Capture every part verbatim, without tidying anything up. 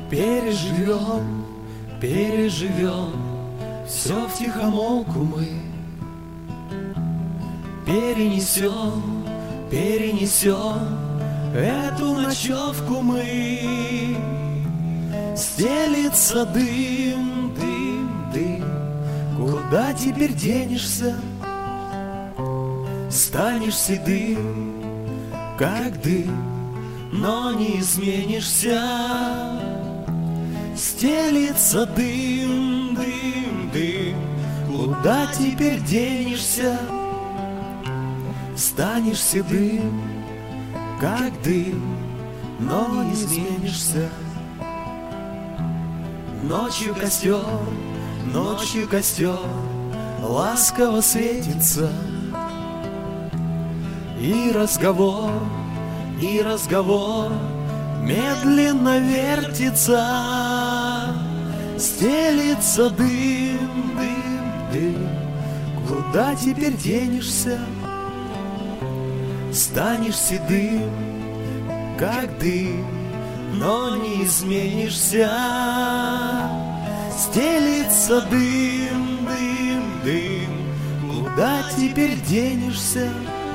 Переживем, переживем, все втихомолку мы перенесем, перенесем эту ночевку мы. Стелится дым, дым, дым, куда теперь денешься? Станешь седым, как дым, но не изменишься. Стелится дым, дым, дым, куда теперь денешься? Станешь седым, как дым, но не изменишься. Ночью костер, ночью костер ласково светится, и разговор, и разговор медленно вертится. Стелится дым, дым, дым, куда теперь денешься? Станешь седым, как дым, но не изменишься. Стелится дым, дым, дым, куда теперь денешься?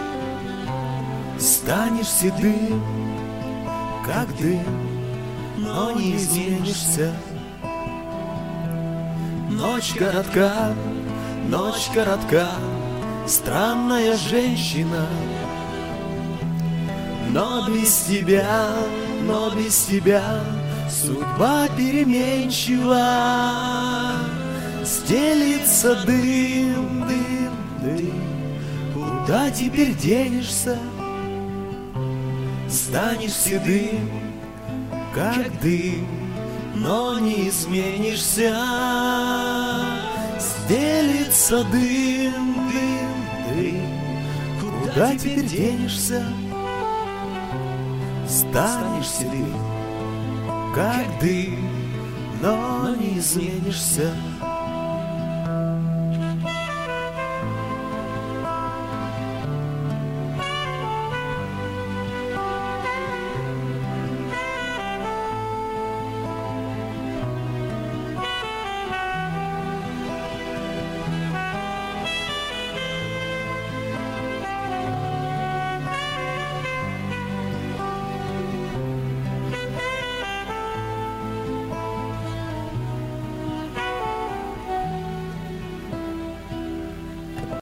Станешь седым, как дым, но не изменишься. Ночь коротка, ночь коротка, странная женщина. Но без тебя, но без тебя судьба переменчива. Стелится дым, дым, дым, куда теперь денешься? Станешь седым, как дым, но не изменишься. Стелится дым, дым, дым, куда теперь денешься? Станешь седым, как дым, но не изменишься.